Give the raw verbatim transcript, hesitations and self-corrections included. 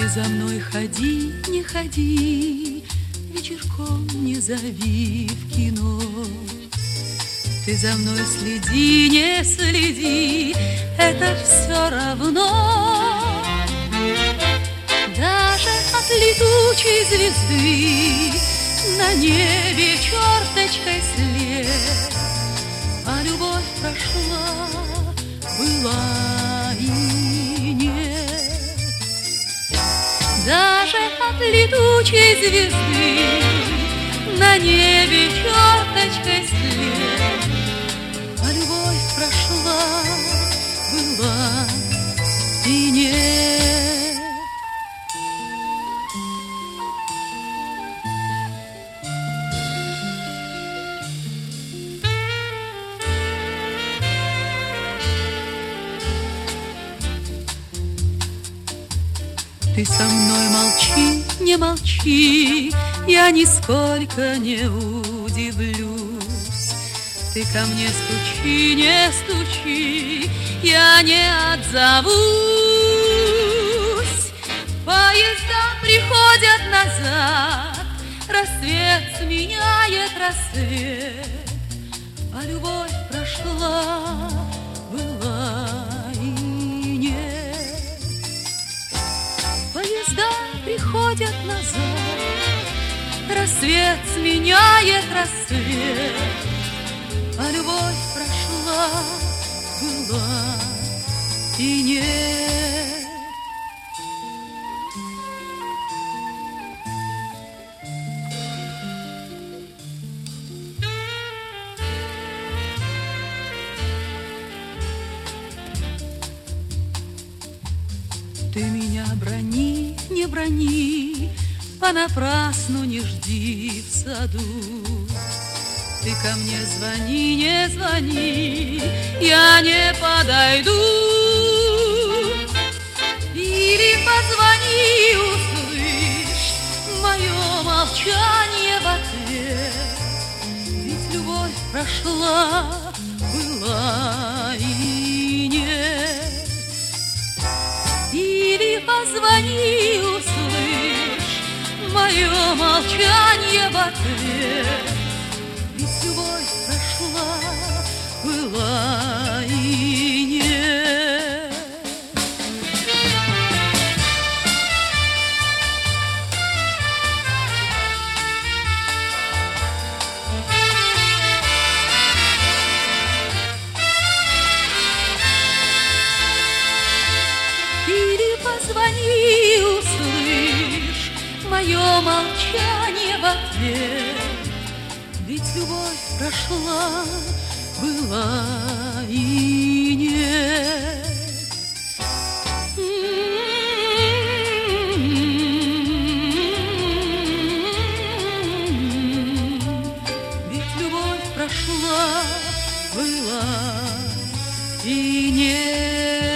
Ты за мной ходи, не ходи, вечерком не зови в кино. Ты за мной следи, не следи, это все равно. Даже от летучей звезды на небе черточкой след, а любовь прошла, была и нет. Даже от летучей звезды на небе черточкой след, а любовь прошла, была и нет. Ты со мной молчи, не молчи, я нисколько не удивлюсь. Ты ко мне стучи, не стучи, я не отзовусь. Поезда приходят назад, рассвет сменяет рассвет, а любовь прошла, была и нет. Поезда приходят назад, рассвет сменяет рассвет, а любовь прошла, была и нет. Ты меня брони, не брони, понапрасну не жди в саду. Ты ко мне звони, не звони, я не подойду. Или позвони, услышь мое молчание в ответ. Ведь любовь прошла, была и нет. Или позвони, услышь мое молчание в ответ. Ведь любовь прошла, была и нет. Или позвони, услышь мое молчание в ответ. Ведь любовь прошла, была и нет. Ведь любовь прошла, была и нет.